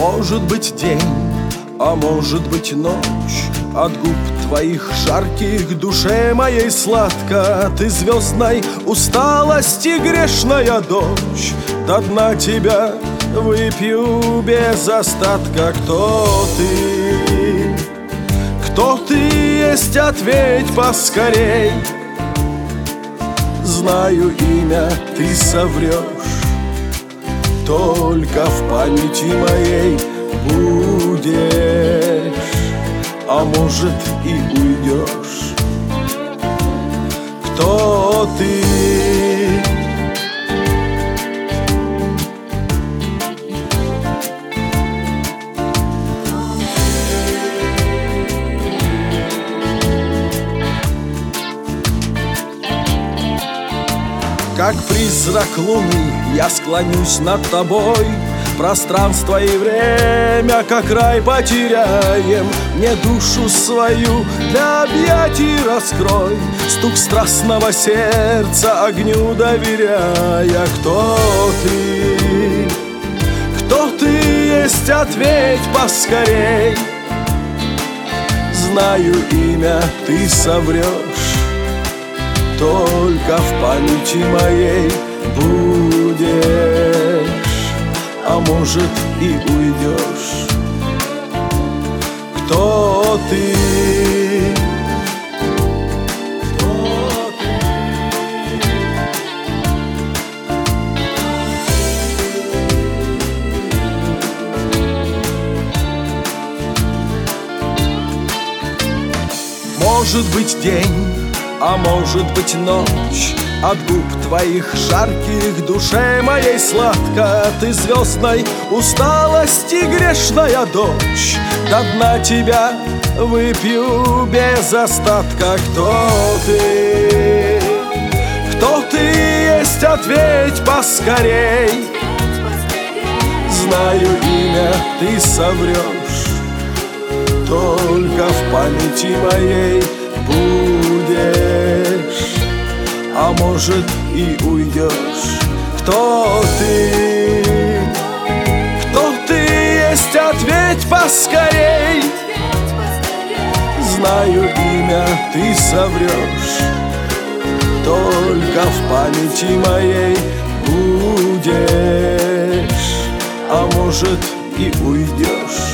Может быть день, а может быть ночь. От губ твоих жарких душе моей сладко. Ты звездной усталости грешная дочь. До дна тебя выпью без остатка. Кто ты? Кто ты есть, ответь поскорей. Знаю имя, ты соврешь, только в памяти моей будешь, а может и уйдешь. Кто ты? Как призрак луны я склонюсь над тобой. Пространство и время, как рай, потеряем. Мне душу свою для объятий раскрой. Стук страстного сердца огню доверяя. Кто ты? Кто ты есть, ответь поскорей. Знаю имя, ты соврешь, только в памяти моей будешь, а может и уйдешь. Кто ты? Может быть день, а может быть ночь. От губ твоих жарких душе моей сладко. Ты звездной усталости грешная дочь. До дна тебя выпью без остатка. Кто ты? Кто ты есть, ответь поскорей. Знаю имя, ты соврешь, только в памяти моей будешь, а может и уйдешь. Кто ты? Кто ты есть, ответь поскорей. Знаю имя, ты соврешь, только в памяти моей будешь, а может и уйдешь.